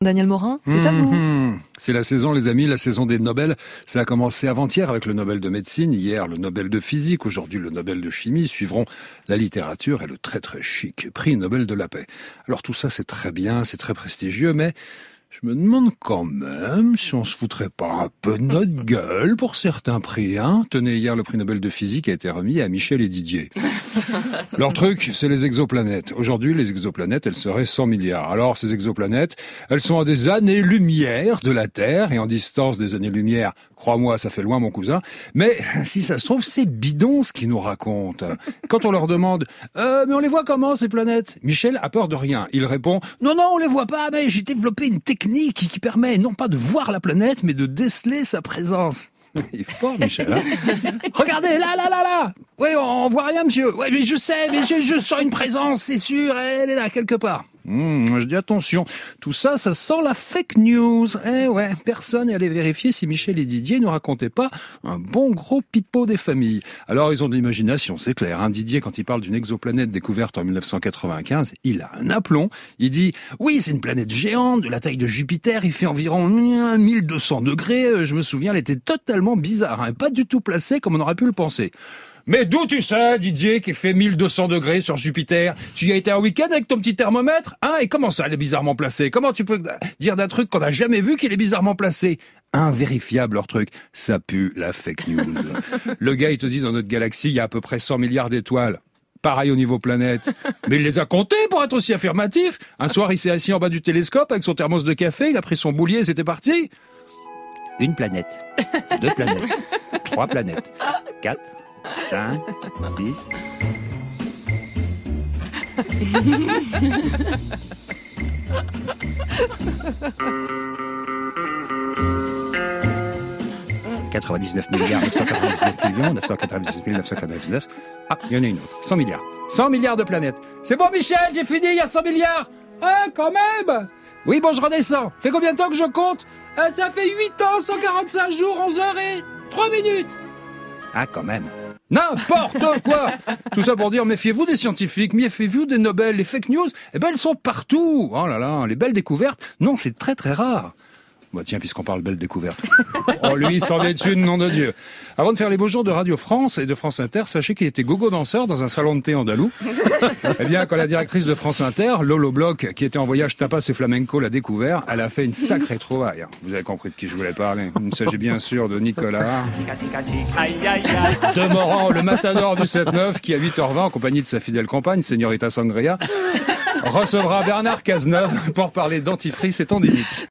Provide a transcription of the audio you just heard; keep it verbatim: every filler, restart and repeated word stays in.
Daniel Morin, c'est mmh, à vous. Mmh. C'est la saison, les amis, la saison des Nobel. Ça a commencé avant-hier avec le Nobel de médecine, hier le Nobel de physique, aujourd'hui le Nobel de chimie. Suivront la littérature et le très très chic prix Nobel de la paix. Alors tout ça c'est très bien, c'est très prestigieux, mais je me demande quand même si on se foutrait pas un peu de notre gueule pour certains prix, hein. Tenez, hier le prix Nobel de physique a été remis à Michel et Didier. Leur truc, c'est les exoplanètes. Aujourd'hui, les exoplanètes, elles seraient cent milliards. Alors, ces exoplanètes, elles sont à des années-lumière de la Terre, et en distance des années-lumière, crois-moi, ça fait loin, mon cousin. Mais, si ça se trouve, c'est bidon ce qu'ils nous racontent. Quand on leur demande euh, « Mais on les voit comment, ces planètes ?» Michel a peur de rien. Il répond « Non, non, on les voit pas, mais j'ai développé une technique qui permet non pas de voir la planète, mais de déceler sa présence. » Il est fort, Michel. Hein. Regardez, là, là, là, là. Oui, on, on voit rien, monsieur. Oui, mais je sais, mais je, je sens une présence, c'est sûr. Elle est là, quelque part. Mmh, je dis attention. Tout ça, ça sent la fake news. Eh ouais, personne n'est allé vérifier si Michel et Didier ne racontaient pas un bon gros pipeau des familles. Alors, ils ont de l'imagination, c'est clair. Hein. Didier, quand il parle d'une exoplanète découverte en dix-neuf cent quatre-vingt-quinze, il a un aplomb. Il dit, oui, c'est une planète géante de la taille de Jupiter. Il fait environ mille deux cents degrés. Je me souviens, elle était totalement bizarre, hein, pas du tout placée comme on aurait pu le penser. Mais d'où tu sais, Didier, qu'il fait mille deux cents degrés sur Jupiter? Tu y as été un week-end avec ton petit thermomètre? Hein? Et comment ça, elle est bizarrement placée? Comment tu peux dire d'un truc qu'on n'a jamais vu qu'il est bizarrement placé? Invérifiable, leur truc. Ça pue la fake news. Le gars, il te dit, dans notre galaxie, il y a à peu près cent milliards d'étoiles. Pareil au niveau planète. Mais il les a comptés pour être aussi affirmatif. Un soir, il s'est assis en bas du télescope avec son thermos de café, il a pris son boulier et c'était parti. Une planète. Deux planètes. Trois planètes. Quatre. cinq, six... quatre-vingt-dix-neuf milliards neuf cent quatre-vingt-dix-neuf millions neuf cent quatre-vingt-dix-neuf mille neuf cent quatre-vingt-dix-neuf. Ah, il y en a une autre. cent milliards. cent milliards de planètes. C'est bon, Michel, j'ai fini, il y a cent milliards. Ah, quand même. Oui, bon, je redescends. Fait combien de temps que je compte? euh, Ça fait huit ans, cent quarante-cinq jours, onze heures et trois minutes. Ah, quand même. N'importe quoi. Tout ça pour dire, méfiez-vous des scientifiques, méfiez-vous des Nobel, les fake news, eh ben elles sont partout. Oh là là, les belles découvertes, non, c'est très très rare. Bah tiens, puisqu'on parle belle découverte. Oh lui, il s'en est une, nom de Dieu. Avant de faire les beaux jours de Radio France et de France Inter, sachez qu'il était gogo danseur dans un salon de thé andalou. Eh bien, quand la directrice de France Inter, Lolo Bloch, qui était en voyage tapas et flamenco, l'a découvert, elle a fait une sacrée trouvaille. Vous avez compris de qui je voulais parler. Il s'agit bien sûr de Nicolas Demorand, le matador du sept neuf, qui à huit heures vingt, en compagnie de sa fidèle compagne, Señorita Sangria, recevra Bernard Cazeneuve pour parler dentifrice et tendinite.